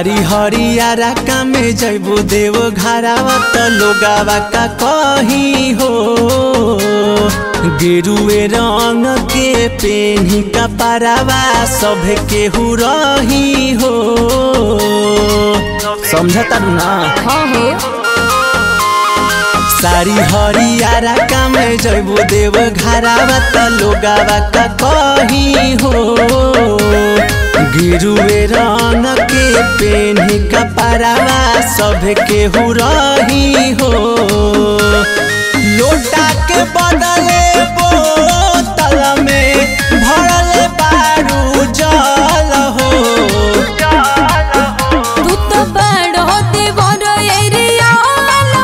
सारी हरियारा का में जैबू देव घरावा त लोगावा का कही हो। गेरुए रंग के पेन्ही का पारावा सब केहू रही हो। समझता ना? हाँ हो। सारी हरियारा का में जैबू देव घरावा त लोगावा का कही हो। गिरुए रंग के पेन्ही का पारावा सब केहू रही हो। लोटा के बदले बोतल में भरल बारू जल हो। तू तो बड़ होते बड़ एरियाल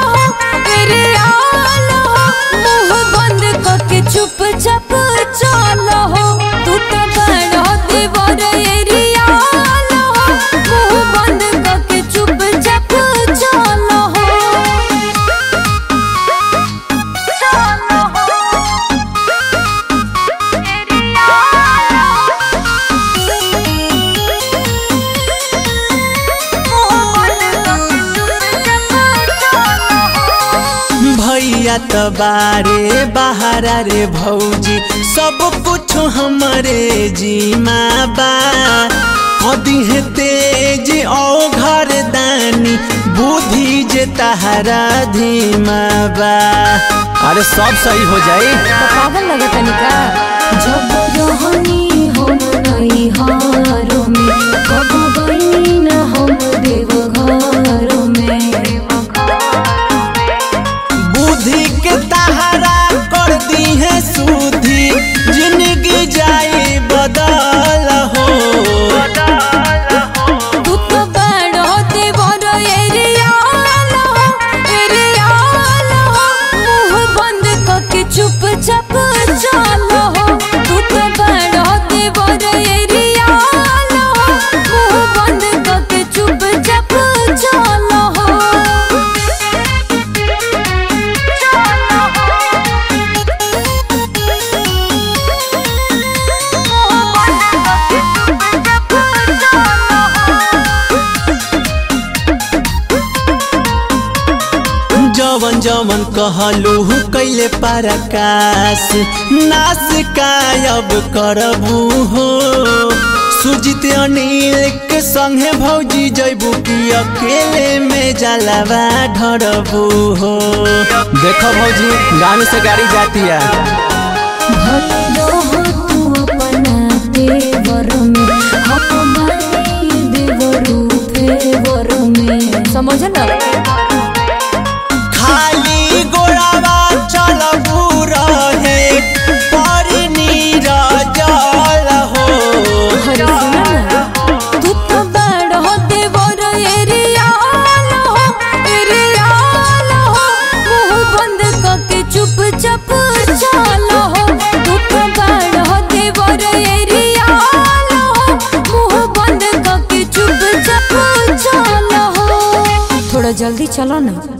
हो, मुँह बंद करके चुपचाप चल हो। तू तो बड़ होते बड़ एरियाल हो, मुँह बंद करके चुपचाप चल हो। भैया त बारे बहारा रे भौजी सब कुछ हमरे जीमा बा। कदी है तेज औ घर दानी बुद्धि जे तहरा धीमा बा। अरे सब सही हो जाए। पागल लगा तनिका। जब रहनी हम नहीं हारों में, कब गई न हम देव घरों में। बुद्धि के तहरा कर दी है सुधी जिंदगी जाए बदल हो। तू तो बड़ होते बड़ एरियाल हो, मुँह बंद करके चुपचाप चल हो। तू तो बड़ होते बड़ एरियाल हो, मुँह बंद करके चुपचाप चल हो। जवन जवन कहलू कैले पराकाश नाश कायब करबू हो। सुजित अनिल के संगे भौजी जैबू की अकेले में जलावा ढरबू हो। देखो भौजी गाड़ी से गाड़ी जाती है। भलो हो तू अपना देवर में, हम बानी देवरू फेवर में। समझ ना? खाली गोड़ावा चलबू रहे पर नीरजल हो। अरे सुना ना, तू तो बड़ होते बड़ एरियाल हो, मुँह बंद करके चुपचाप चल हो। तू तो बड़ होते बड़ एरियाल हो, मुँह बंद करके चुपचाप चल हो। थोड़ा जल्दी चलो ना।